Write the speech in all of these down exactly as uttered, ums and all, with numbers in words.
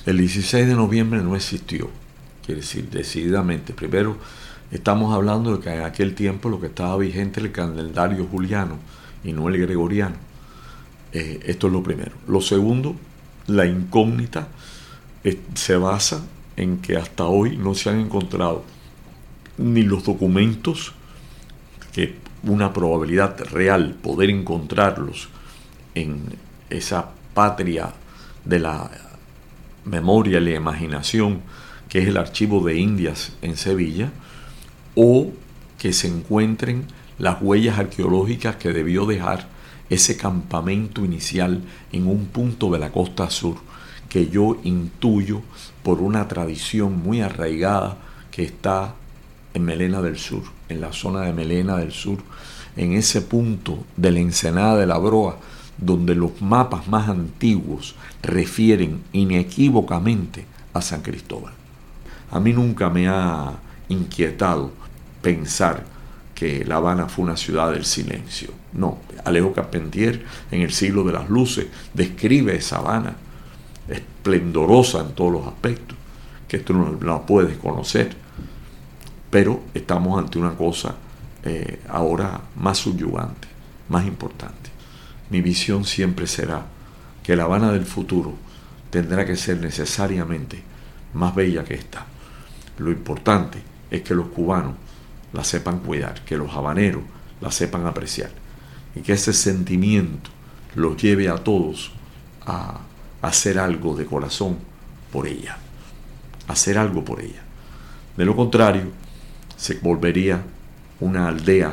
El dieciséis de noviembre no existió, quiere decir, decididamente. Primero, estamos hablando de que en aquel tiempo lo que estaba vigente era el calendario juliano y no el gregoriano. Eh, esto es lo primero. Lo segundo, la incógnita eh, se basa en que hasta hoy no se han encontrado ni los documentos, que una probabilidad real poder encontrarlos en esa patria de la memoria y la imaginación, que es el Archivo de Indias en Sevilla, o que se encuentren las huellas arqueológicas que debió dejar ese campamento inicial en un punto de la costa sur, que yo intuyo por una tradición muy arraigada que está en Melena del Sur, en la zona de Melena del Sur, en ese punto de la Ensenada de la Broa, donde los mapas más antiguos refieren inequívocamente a San Cristóbal. A mí nunca me ha inquietado pensar que La Habana fue una ciudad del silencio. No, Alejo Carpentier, en El siglo de las luces, describe esa Habana esplendorosa en todos los aspectos, que tú no la puedes conocer, pero estamos ante una cosa eh, ahora más subyugante, más importante. Mi visión siempre será que La Habana del futuro tendrá que ser necesariamente más bella que esta. Lo importante es que los cubanos la sepan cuidar, que los habaneros la sepan apreciar, y que ese sentimiento los lleve a todos a hacer algo de corazón por ella, hacer algo por ella. De lo contrario, se volvería una aldea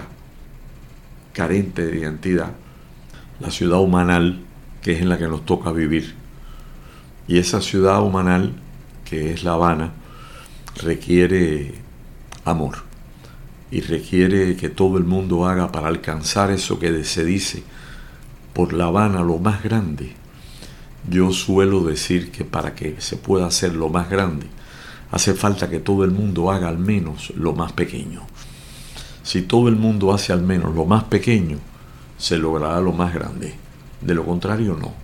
carente de identidad, la ciudad humanal, que es en la que nos toca vivir. Y esa ciudad humanal, que es La Habana, requiere amor y requiere que todo el mundo haga para alcanzar eso que se dice por La Habana lo más grande. Yo suelo decir que para que se pueda hacer lo más grande hace falta que todo el mundo haga al menos lo más pequeño. Si todo el mundo hace al menos lo más pequeño, se logrará lo más grande. De lo contrario, no.